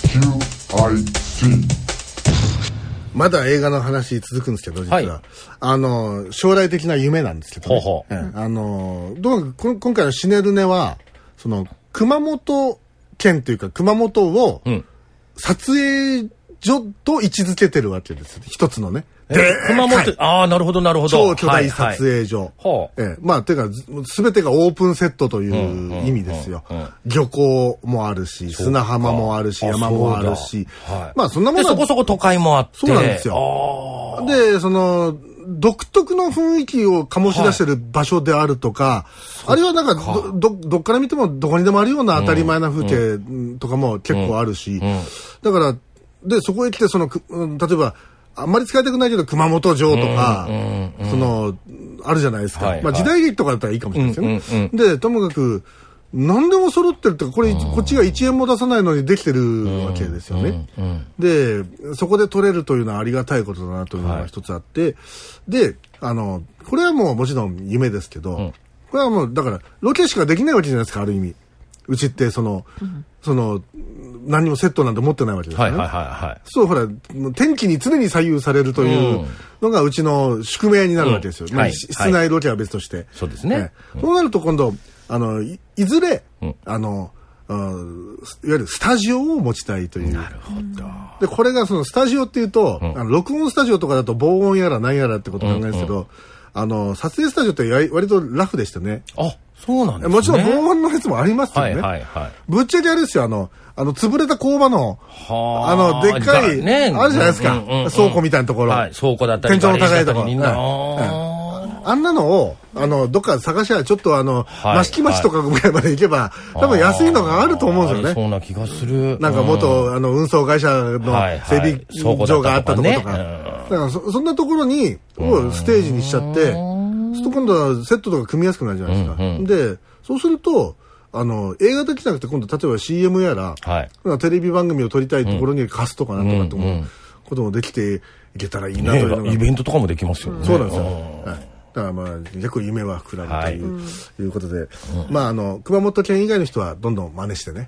まだ映画の話続くんですけど、実は、はい、将来的な夢なんですけど、ね、どう今回のシネルネはその熊本県というか熊本を撮影所と位置づけてるわけです。一つのね。 熊本、ああ、なるほど、なるほど。 超巨大撮影所。まあ、ていうか、すべてがオープンセットという意味ですよ。漁港もあるし、砂浜もあるし、山もあるし。まあ、そんなものは。 そこそこ都会もあって。 そうなんですよ。で、独特の雰囲気を醸し出してる場所であるとか、あるいはなんかどっから見てもどこにでもあるような当たり前な風景とかも結構あるし、だから、で、そこへ来て例えば、あんまり使いたくないけど、熊本城とか、あるじゃないですか。まあ時代劇とかだったらいいかもしれないですよね。で、ともかく、何でも揃ってるってこれ、こっちが1円も出さないのにできてるわけですよね。で、そこで取れるというのはありがたいことだなというのが一つあって、で、これはもうもちろん夢ですけど、これはもう、だから、ロケしかできないわけじゃないですか、ある意味。うちって、何もセットなんて持ってないわけですからね。そう、ほら、天気に常に左右されるというのがうちの宿命になるわけですよ。室内ロケは別として。 そうですね。 そうなると今度、いずれ、いわゆるスタジオを持ちたいという。 なるほど。 で、これがスタジオっていうと、録音スタジオとかだと防音やら何やらってことを考えるんですけど、撮影スタジオって割とラフでしてね。 あ、そうなんですね。 もちろん防音のやつもありますよね。ぶっちゃけあれですよ、潰れた工場の、でっかい、あるじゃないですか。倉庫みたいなところ。 倉庫だったり、 天井の高いところ。あんなのを、どっか探しはちょっと益城町とかぐらいまで行けば、多分安いのがあると思うんですよね。 そうな気がする。 なんか元、運送会社の整備場があったところとか。だからそんなところに、ステージにしちゃって、そうすると今度はセットとか組みやすくなるじゃないですか。で、そうすると、映画だけじゃなくて今度例えば CM やら、テレビ番組を撮りたいところに貸すとかなんとかってこともできていけたらいいなというのが。 イベントとかもできますよね。 そうなんですよ。だからまあ結構夢は膨らむということで、まあ熊本県以外の人はどんどん真似してね。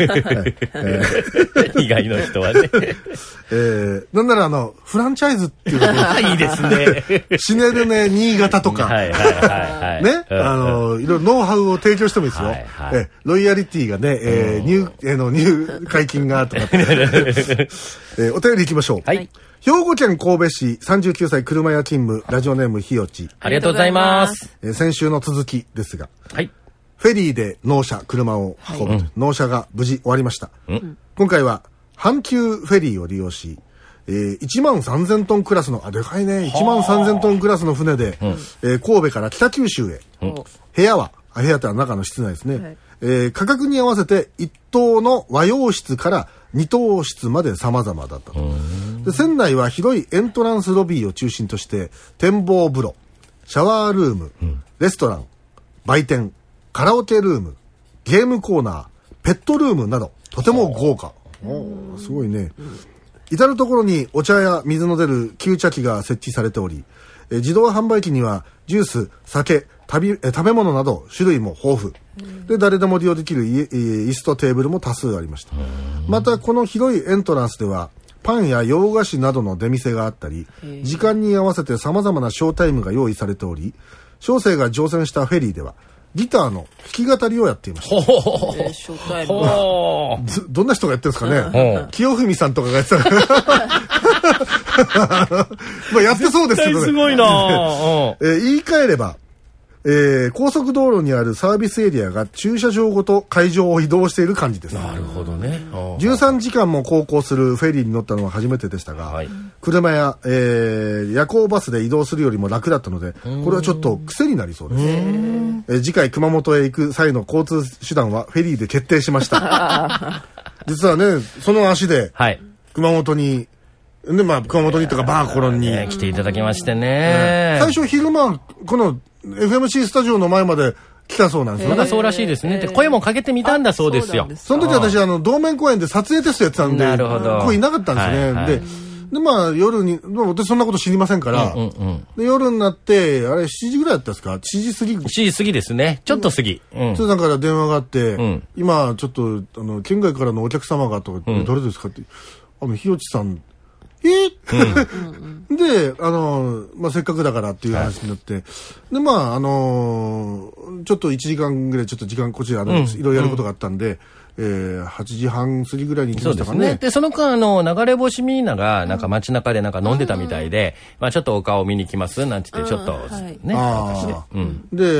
以外の人はね。 なんならフランチャイズっていうのがいいですね。 シネルネ新潟とか、ね、いろいろノウハウを提供してもいいですよ。ロイヤリティがね、入会金がとか。お便り行きましょう。兵庫県神戸市39歳車屋勤務ラジオネームひよち。 ありがとうございます。 先週の続きですが、フェリーで納車車を運ぶ、納車が無事終わりました。今回は阪急フェリーを利用し、1万3000トンクラスのでかいね、1万3000トンクラスの船で、神戸から北九州へ。部屋っては中の室内ですね。価格に合わせて1棟の和洋室から2棟室まで様々だったと。で、船内は広いエントランスロビーを中心として展望風呂、シャワールーム、レストラン、売店、カラオケルーム、ゲームコーナー、ペットルームなどとても豪華。すごいね。至る所にお茶や水の出る給茶機が設置されており、自動販売機にはジュース、酒、食べ物など種類も豊富で、誰でも利用できる椅子とテーブルも多数ありました。またこの広いエントランスではパンや洋菓子などの出店があったり、時間に合わせて様々なショータイムが用意されており、小生が乗船したフェリーではギターの弾き語りをやっていました。 ショータイム。 どんな人がやってるんですかね。清文さんとかがやってたまあやってそうですけどね。 すごいな。 言い換えれば、高速道路にあるサービスエリアが駐車場ごと会場を移動している感じです。 なるほどね。 13時間も航行するフェリーに乗ったのは初めてでしたが、車や、夜行バスで移動するよりも楽だったので、これはちょっと癖になりそうです。次回熊本へ行く際の交通手段はフェリーで決定しました。実はね、その足で熊本に、まあ熊本にとかバーコロンに来ていただきましてね。 最初昼間このFMC スタジオの前まで来たそうなんですよね。 そうらしいですね。で、声もかけてみたんだそうですよ。 その時私道面公園で撮影テストやってたんで、声いなかったんですね。 で、まあ、夜に、私そんなこと知りませんから、で、夜になって、あれ、7時ぐらいだったんですか？ 7 時過ぎ。 7時過ぎですね。ちょっと過ぎ。 通さんから電話があって、今、ちょっと、県外からのお客様がとか言って、誰ですかって、日吉さん、で、まあ、せっかくだからっていう話になって、で、まあ、ちょっと1時間ぐらい、ちょっと時間こちら、いろいろやることがあったんで、8時半過ぎぐらいに行きましたかね。そうですね。 で、その間、流れ星みんなが、なんか街中でなんか飲んでたみたいで、まあちょっとお顔見に来ますなんて言って、ちょっと、ね。 で、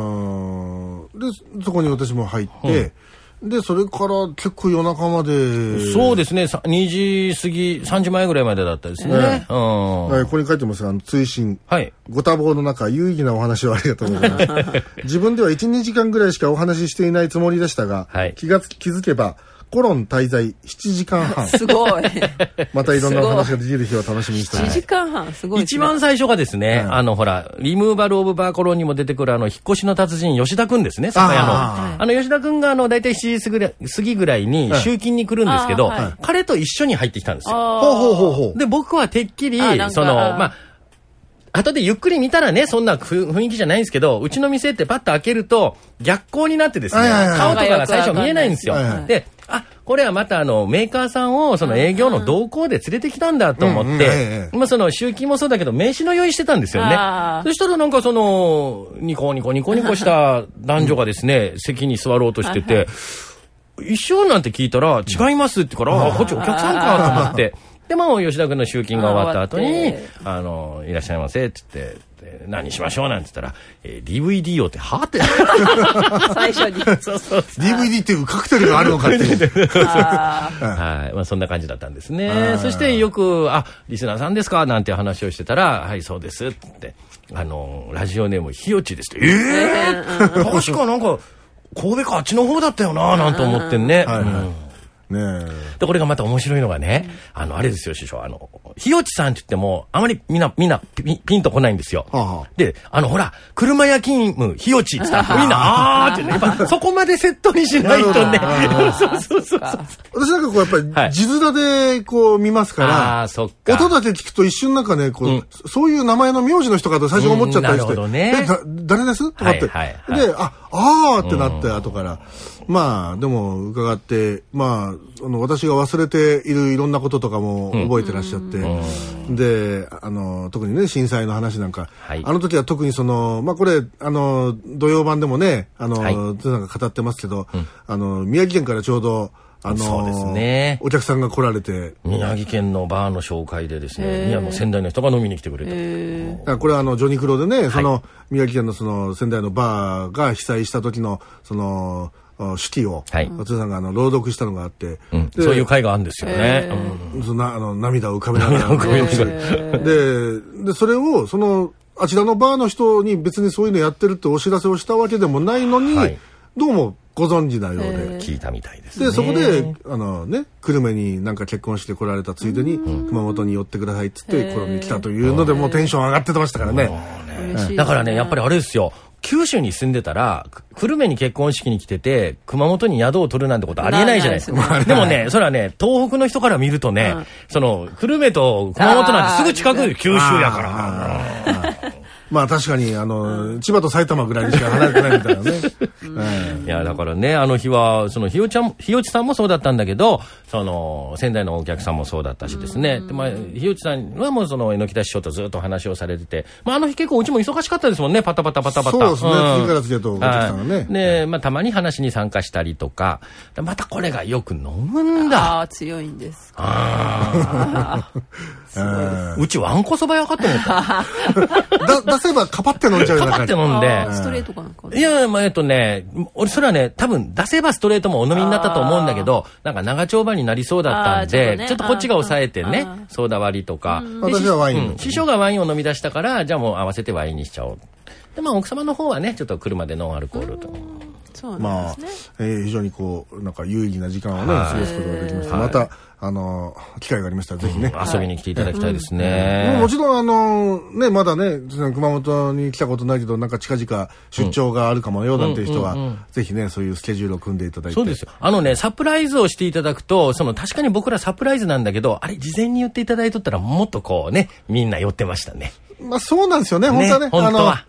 そこに私も入って、で、それから結構夜中まで。 そうですね。2時過ぎ、3時前ぐらいまでだったですね。 ここに書いてますが、追伸。 はい。 ご多忙の中、有意義なお話をありがとうございます。自分では1、2時間ぐらいしかお話ししていないつもりでしたが、気づけば、コロン滞在7時間半。 すごい。 またいろんなお話ができる日を楽しみにしてます。 7時間半、すごい。 一番最初がですね、ほら、リムーバル・オブ・バーコロンにも出てくる引っ越しの達人、吉田くんですね、酒屋の。吉田くんがだいたい7時過ぎぐらいに集金に来るんですけど、彼と一緒に入ってきたんですよ。で、僕はてっきり、まあ、後でゆっくり見たらね、そんな雰囲気じゃないんですけど、うちの店ってパッと開けると、逆光になってですね、顔とかが最初見えないんですよ。で、これはまたメーカーさんをその営業の同行で連れてきたんだと思って、まあその集金もそうだけど名刺の用意してたんですよね。そしたらなんかニコニコした男女がですね、席に座ろうとしてて、一緒なんて聞いたら、違いますって言うから、こっちお客さんかと思って、で、まあ、吉田君の集金が終わった後に、いらっしゃいませって言って、何しましょうなんて言ったら、DVD をってはって。 最初に。 DVD っていうカクテルがあるのかっていう。 はい。まあ、そんな感じだったんですね。そしてよく、リスナーさんですかなんて話をしてたら、はい、そうですって。ラジオネーム、ひよちですって。確かなんか、神戸かあっちの方だったよななんて思ってね。で、これがまた面白いのがね、あれですよ、師匠。ひよちさんって言っても、あまりみんなピンとこないんですよ。で、ほら、車屋勤務、ひよちって言ったら、みんな、ってね、やっぱ、そこまでセットにしないとね。そう。 私なんかこう、やっぱり、字面でこう見ますから、音だけ聞くと一瞬なんかね、こう、そういう名前の名字の人かと最初思っちゃったりして、誰ですとかって。で、ってなって、後から。まあ、でも、伺って、まあ、私が忘れているいろんなこととかも覚えてらっしゃって、で、特にね、震災の話なんか、あの時は特にまあ、これ、土曜版でもね、なんか語ってますけど、宮城県からちょうど、 そうですね。 お客さんが来られて。 宮城県のバーの紹介でですね、仙台の人が飲みに来てくれた。 これはジョニクロでね、宮城県の仙台のバーが被災した時の、手記を、松田さんが朗読したのがあって、 そういう会があるんですよね。 涙を浮かべながら。で、それを、あちらのバーの人に別にそういうのやってるってお知らせをしたわけでもないのに、どうもご存知なようで。 聞いたみたいですね。 で、そこで、久留米になんか結婚して来られたついでに、熊本に寄ってくださいっつって、ここに来たというので、もうテンション上がってましたからね。 だからね、やっぱりあれですよ。九州に住んでたら、久留米に結婚式に来てて、熊本に宿を取るなんてことありえないじゃないですか。でもね、それはね、東北の人から見るとね、久留米と熊本なんてすぐ近くで九州やから。 まあ確かに、千葉と埼玉ぐらいにしか離れてないみたいなね。 いや、だからね、あの日は、ひよちさんもそうだったんだけど、仙台のお客さんもそうだったしですね。で、まあ、ひよちさんはもう榎田師匠とずっと話をされてて、まあ、あの日結構うちも忙しかったですもんね、パタパタ。 そうですね、次から次へとお客さんがね。 で、まあ、たまに話に参加したりとか、またこれがよく飲むんだ。 ああ、強いんですか。すごいです。 うちわんこそばやかと思った。 出せばカパって飲んじゃうような感じ。 カパって飲んで。 ストレートかなんか。 いや、まあ、俺それはね、多分出せばストレートもお飲みになったと思うんだけど、なんか長丁場になりそうだったんで、ちょっとこっちが抑えてね、ソーダ割りとか。 私はワイン。 師匠がワインを飲み出したから、じゃあもう合わせてワインにしちゃおう。で、まあ奥様の方はね、ちょっと車でノンアルコールと。 まあ、非常にこう、なんか有意義な時間をね、過ごすことができました。また、機会がありましたらぜひね。 遊びに来ていただきたいですね。 もちろんね、まだね、熊本に来たことないけど、なんか近々出張があるかもよ、なんていう人は、ぜひね、そういうスケジュールを組んでいただいて。 そうですよ。サプライズをしていただくと、確かに僕らサプライズなんだけど、あれ、事前に言っていただいとったら、もっとこうね、みんな寄ってましたね。 まあ、そうなんですよね、本当はね。 本当は。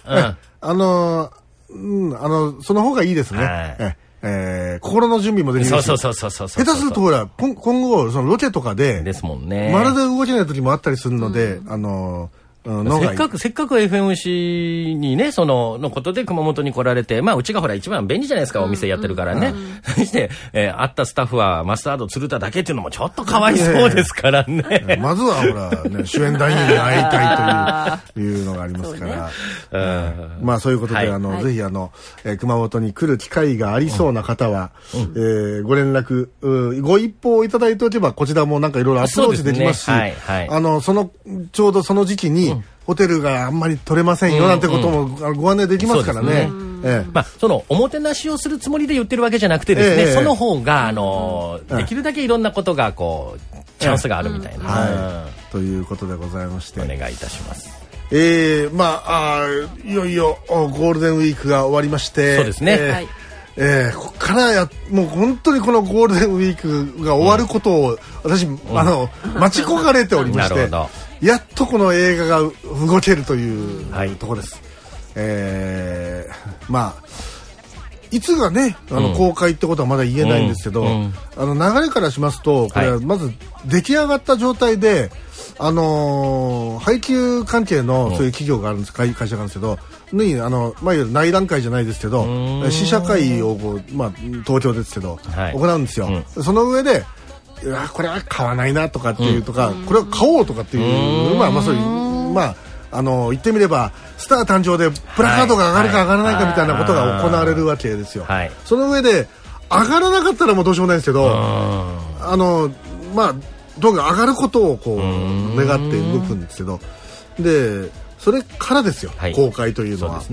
その方がいいですね。心の準備もできるし。 そう。 下手するとほら、今後、ロケとかで、 ですもんね。 まるで動けない時もあったりするので、 せっかく FMC にね、のことで熊本に来られて、まあ、うちがほら一番便利じゃないですか、お店やってるからね。そして、会ったスタッフはマスタード鶴田だけっていうのもちょっとかわいそうですからね。 まずはほら、ね、主演男優に会いたいというのがありますから。まあ、そういうことで、ぜひ熊本に来る機会がありそうな方は、ご連絡、ご一報いただいておけば、こちらもなんかいろいろアプローチできますし、ちょうどその時期に、ホテルがあんまり取れませんよなんてこともご案内できますからね。 まあ、おもてなしをするつもりで言ってるわけじゃなくてですね、その方が、できるだけいろんなことが、こう、チャンスがあるみたいな。 ということでございまして。 お願いいたします。 まあ、いよいよゴールデンウィークが終わりまして。 そうですね。 ここからもう本当にこのゴールデンウィークが終わることを、私、待ち焦がれておりまして。やっとこの映画が動けるというところです。まあいつがね公開ってことはまだ言えないんですけど、流れからしますとこれはまず出来上がった状態で、配給関係のそういう企業があるんです、会社があるんですけど、いわゆる内覧会じゃないですけど、試写会を東京ですけど、行うんですよ。その上でこれは買わないなとかっていうとか、これは買おうとかっていう、言ってみればスター誕生でプラカードが上がるか上がらないかみたいなことが行われるわけですよ。その上で上がらなかったらもうどうしようもないんですけど、どうか上がることをこう願って動くんですけど、でそれからですよ、公開というのは。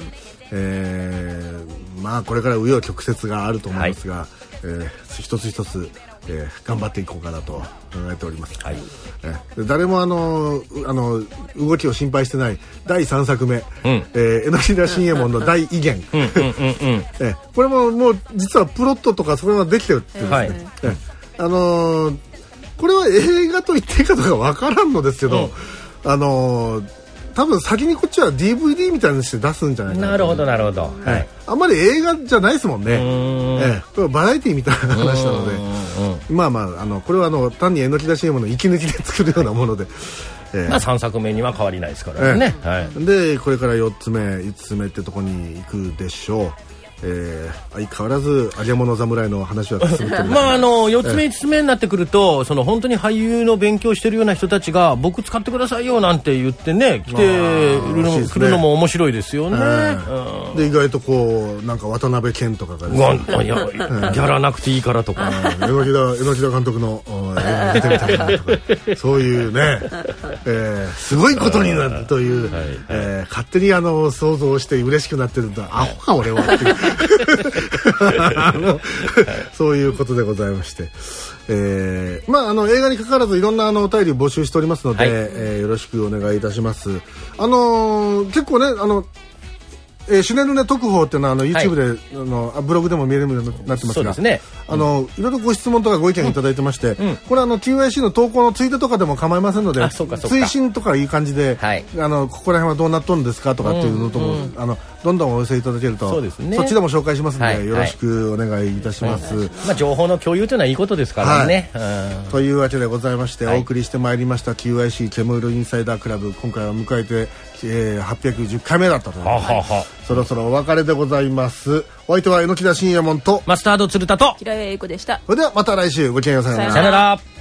まあこれから紆余曲折があると思いますが、一つ一つ頑張っていこうかなと考えております。誰も動きを心配してない第3作目、榎田信右衛門の大異言。これももう実はプロットとかそれはできてるっていうですね。これは映画と言っていいかどうかわからんのですけど、多分先にこっちは DVD みたいにして出すんじゃないかな。 なるほどなるほど。 あんまり映画じゃないですもんね。これバラエティみたいな話なので、これは単に榎田信右衛門の息抜きで作るようなもので、 3作目には変わりないですからね。 でこれから4つ目5つ目ってとこに行くでしょう。相変わらず揚げ物侍の話は進んでおります。 4つ目5つ目になってくると本当に俳優の勉強してるような人たちが僕使ってくださいよなんて言ってね来るのも面白いですよね。 で意外とこうなんか渡辺謙とかがですね、 ギャラなくていいからとか榎田監督の映画に出てみたいなとかそういうね、すごいことになるという、勝手に想像して嬉しくなってるんだアホか俺はっていうそういうことでございまして、映画に関わらずいろんなお便りを募集しておりますので、よろしくお願いいたします。結構ねシュネルネ特報っていうのはYouTube でブログでも見れるようになってますが、いろいろご質問とかご意見いただいてまして、これQIC の投稿のツイートとかでも構いませんので、推進とかいう感じで、ここら辺はどうなっとるんですかとかっていうのともどんどんお寄せいただけると、そっちでも紹介しますので、よろしくお願いいたします。 情報の共有というのはいいことですからね。 というわけでございまして、お送りしてまいりました QIC ケムールインサイダークラブ、今回は迎えて810回目だったということで、そろそろお別れでございます。お相手は榎田信右衛門とマスタード鶴田と平井英子でした。 それではまた来週ごきげんよう、さよなら。 さよなら。